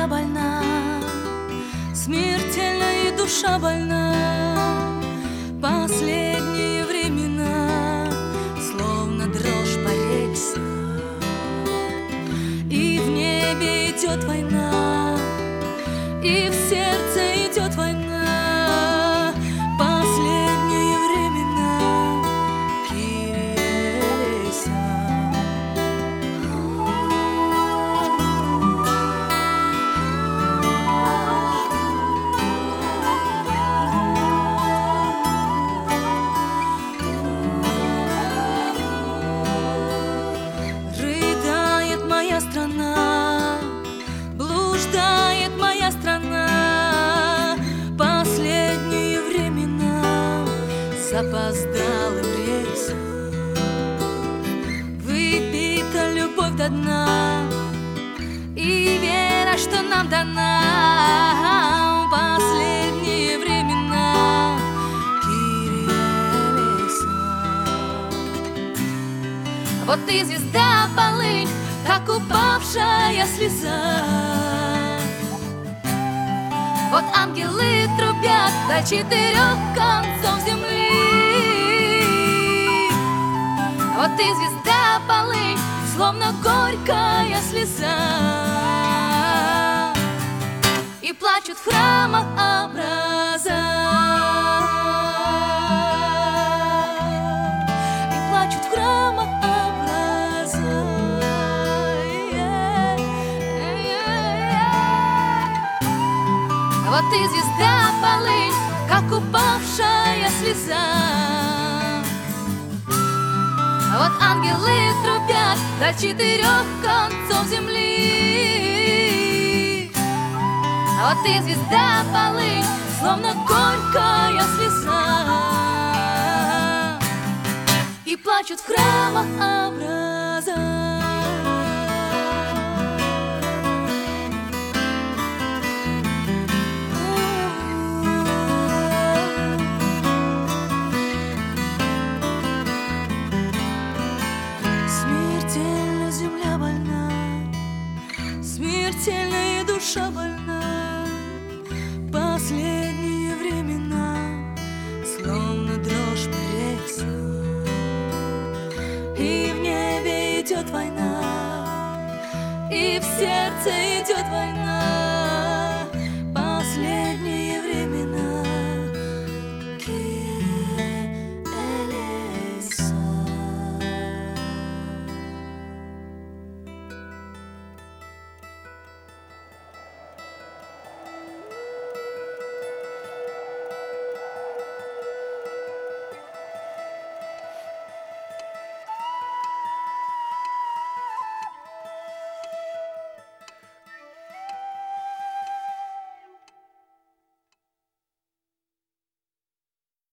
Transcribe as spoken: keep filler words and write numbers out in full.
земля больна, смертельно и душа больна. Последние времена, словно дрожь по рельсам, и в небе идет война, и в сердце идет война. Последние времена, Kyrie eleison. Рыдает моя страна, блуждает моя страна. Последние времена с запоздалым рейсом, выпита любовь до дна и вера, что нам дана. Последние времена, Kyrie eleison. Вот и звезда полынь, как упавшая слеза. Вот ангелы трубят до четырех концов земли. Вот и звезда полынь, словно горькая слеза. И плачут в храмах образа, и плачут в храмах образа. Вот и звезда полынь, как упавшая слеза. Вот ангелы трубят до четырех концов земли. Вот и звезда полынь, словно горькая слеза. И плачут в храмах образа. Смертельно земля больна, смертельно и душа больна. Последние времена, словно дрожь по рельсам, и в небе идет война, и в сердце идет война.